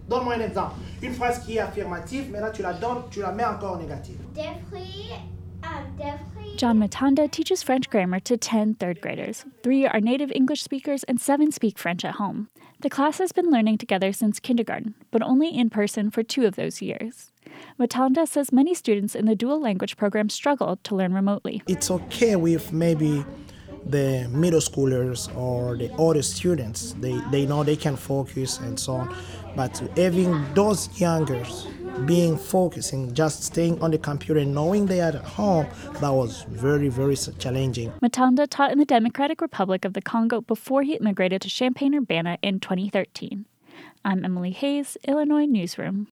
Donne-moi un exemple. Une phrase qui est affirmative, mais là tu la donnes, tu la mets encore en négative. John Matanda teaches French grammar to 10 third graders. 3 are native English speakers and 7 speak French at home. The class has been learning together since kindergarten, but only in person for 2 of those years. Matanda says many students in the dual language program struggle to learn remotely. It's okay with maybe the middle schoolers or the older students. They know they can focus and so on. But having those youngers being focused and just staying on the computer and knowing they are at home, that was very, very challenging. Matanda taught in the Democratic Republic of the Congo before he immigrated to Champaign-Urbana in 2013. I'm Emily Hayes, Illinois Newsroom.